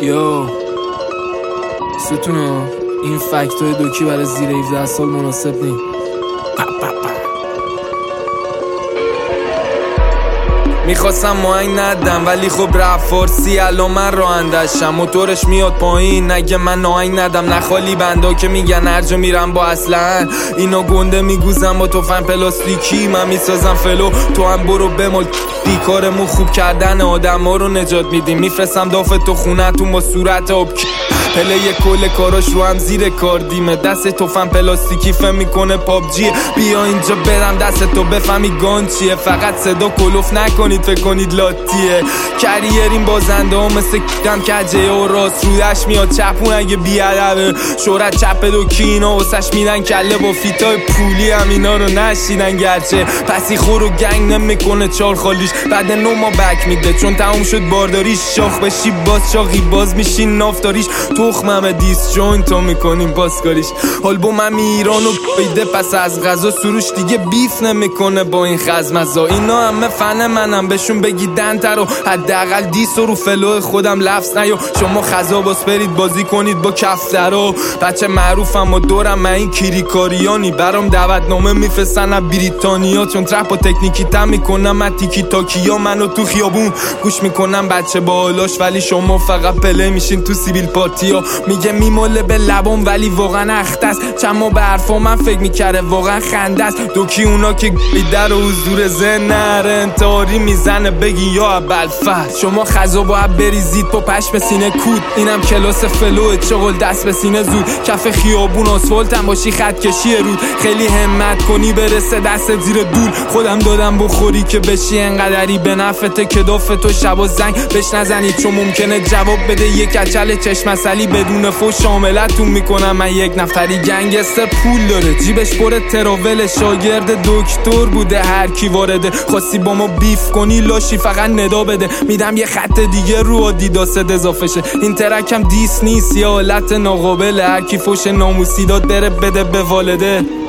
یو ستونو این فکتای دوکی برای زیر 17 سال مناسب نی. میخواستم ماهنگ ندم ولی خب رفت فارسی الان من رانندشم موتورش میاد پایین نگه من ناهنگ ندم نخالی بندا که میگن هر جا میرم با اصلا اینا گنده میگوزم با تفنگ پلاستیکی من میسازم فلو تو هم برو بمال بیکارمون خوب کردن آدم ها رو نجات میدیم میفرستم دافت تو خونتون با صورت آب پله کل کاراش رو هم زیر کار دیمه دست تفنگ پلاستیکی فهم میکنه پابجیه بیا اینجا برم دست تو بفهمی گان چیه فقط صدا کلوف نکنید فکر کنید لاتیه کریرین بازنده ها مثل کم کجه و راست رودش میاد چپون اگه بیادبه شورت چپ دو کینا واسش میدن کله با فیتای پولی هم اینا رو نشیدن گرچه پسی خور و گنگ نمیکنه چار خالیش بعد 9 ما بک میده چون تموم شد بارداریش شاخ بشی باز شاخی باز میشین نافتاریش تخمم دیس جوین تو میکنیم باسکاریش آلبومم ایرانو بیده پس از غذا سروش دیگه بیف نمیکنه با این خزمزا اینا همه فن منم بهشون بگیدن ترو حداقل دیس رو فلو خودم لفظ نیو شما خزا باز برید بازی کنید با کفترو بچه معروفم و دورم من این کیریکاریانی برام دعوتنامه میفرستن از بریتانیا چون ترپ و تکنیکی تم میکنم من تیکی تاکیا منو تو خیابون گوش میکنم بچه بالاش ولی شما فقط پله میشین تو سیبیل پارتیا میگه میماله به لبام ولی واقعا اخته است چند ما به حرفا من فکر میکرده واقعا خنده است دوکی اونا که در و حضور ذهن نره انتحاری میزنه بگی یا ابوالفضل شما خزا باید بریزید پا پشم سینه کود اینم کلاس فلوه چغل دست به سینه زود کف خیابون آسفالتم باشی خط کشی رود خیلی همت کنی برسه دست زیر دول خودم دادم بخوری که بشی انقدری به نفته که دافتو شب و زنگ بهش نزنید چون ممکنه جواب بده یک کچل چشم اصلی بدون فو شاملتون میکنم من یک نفری گنگستر پول داره جیبش پر تراول شاگرد دکتر بوده هر کی وارده خواستی با ما بیف کنی لاشی فقط ندا بده میدم یه خط دیگه رو آدیداست اضافه شه این ترکم دیس نیست یا حالت ناقابل هر کی فوش ناموسی داد بره بده به والده